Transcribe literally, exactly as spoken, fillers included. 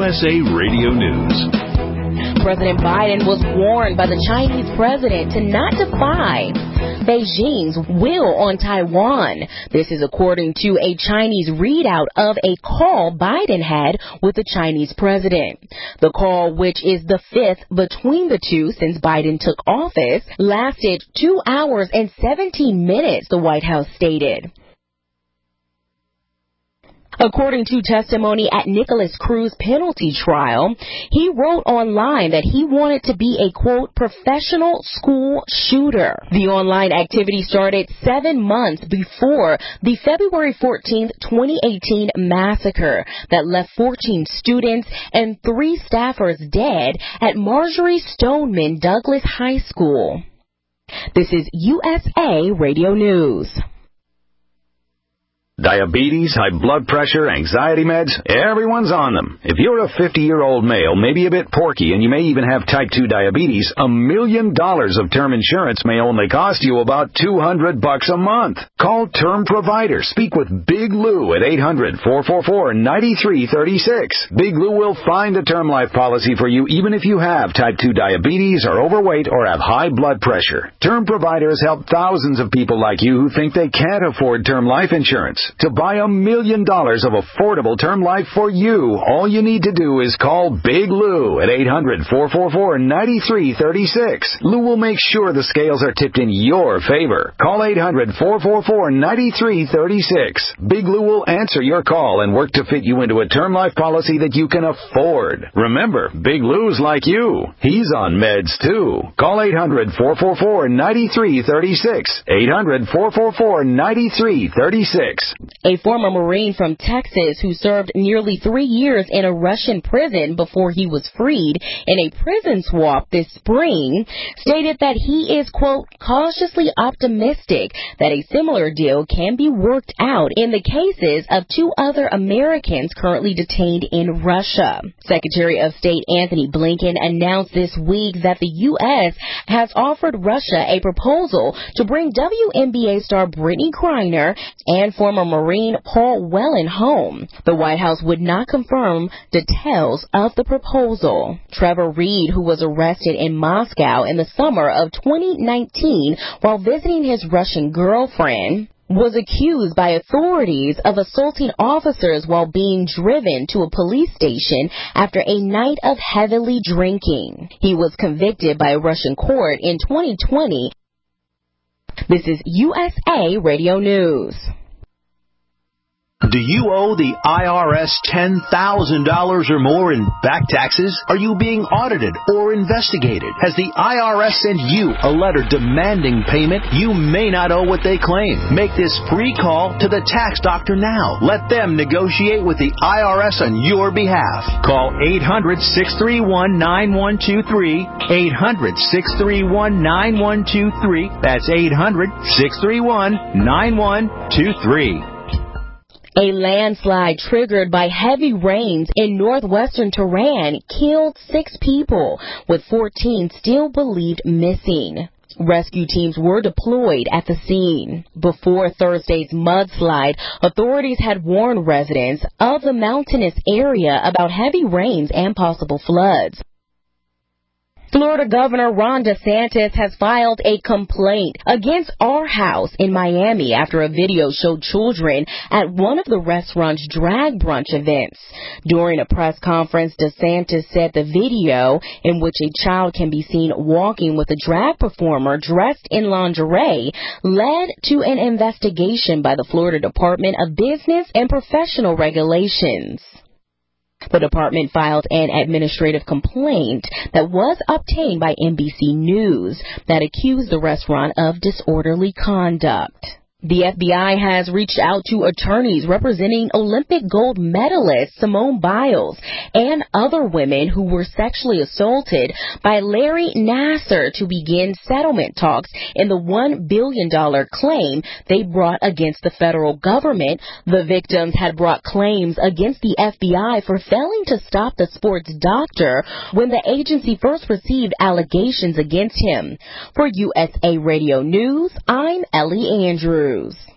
S A Radio News. President Biden was warned by the Chinese president to not defy Beijing's will on Taiwan. This is according to a Chinese readout of a call Biden had with the Chinese president. The call, which is the fifth between the two since Biden took office, lasted two hours and seventeen minutes, the White House stated. According to testimony at Nicholas Cruz's penalty trial, he wrote online that he wanted to be a, quote, professional school shooter. The online activity started seven months before the February fourteenth, twenty eighteen massacre that left fourteen students and three staffers dead at Marjory Stoneman Douglas High School. This is U S A Radio News. Diabetes, high blood pressure, anxiety meds, everyone's on them. If you're a fifty-year-old male, maybe a bit porky, and you may even have type two diabetes, a million dollars of term insurance may only cost you about two hundred bucks a month. Call Term Provider. Speak with Big Lou at eight hundred, four four four, nine three three six. Big Lou will find a term life policy for you even if you have type two diabetes, are overweight, or have high blood pressure. Term Providers help thousands of people like you who think they can't afford term life insurance. To buy a million dollars of affordable term life for you, all you need to do is call Big Lou at eight hundred, four four four, nine three three six. Lou will make sure the scales are tipped in your favor. Call eight hundred, four four four, nine three three six. Big Lou will answer your call and work to fit you into a term life policy that you can afford. Remember, Big Lou's like you. He's on meds too. Call eight hundred, four four four, nine three three six. eight hundred, four four four, nine three three six. A former Marine from Texas who served nearly three years in a Russian prison before he was freed in a prison swap this spring stated that he is, quote, cautiously optimistic that a similar deal can be worked out in the cases of two other Americans currently detained in Russia. Secretary of State Anthony Blinken announced this week that the U S has offered Russia a proposal to bring W N B A star Brittany Griner and former Marine Paul Whelan home. The White House would not confirm details of the proposal. Trevor Reed, who was arrested in Moscow in the summer of twenty nineteen while visiting his Russian girlfriend, was accused by authorities of assaulting officers while being driven to a police station after a night of heavily drinking. He was convicted by a Russian court in twenty twenty. This is U S A Radio News. Do you owe the I R S ten thousand dollars or more in back taxes? Are you being audited or investigated? Has the I R S sent you a letter demanding payment? You may not owe what they claim. Make this free call to the tax doctor now. Let them negotiate with the I R S on your behalf. Call eight hundred, six three one, nine one two three, eight hundred, six three one, nine one two three. That's eight hundred, six three one, nine one two three. A landslide triggered by heavy rains in northwestern Tehran killed six people, with fourteen still believed missing. Rescue teams were deployed at the scene. Before Thursday's mudslide, authorities had warned residents of the mountainous area about heavy rains and possible floods. Florida Governor Ron DeSantis has filed a complaint against Our House in Miami after a video showed children at one of the restaurant's drag brunch events. During a press conference, DeSantis said the video, in which a child can be seen walking with a drag performer dressed in lingerie, led to an investigation by the Florida Department of Business and Professional Regulations. The department filed an administrative complaint that was obtained by N B C News that accused the restaurant of disorderly conduct. The F B I has reached out to attorneys representing Olympic gold medalist Simone Biles and other women who were sexually assaulted by Larry Nassar to begin settlement talks in the one billion dollars claim they brought against the federal government. The victims had brought claims against the F B I for failing to stop the sports doctor when the agency first received allegations against him. For U S A Radio News, I'm Ellie Andrews.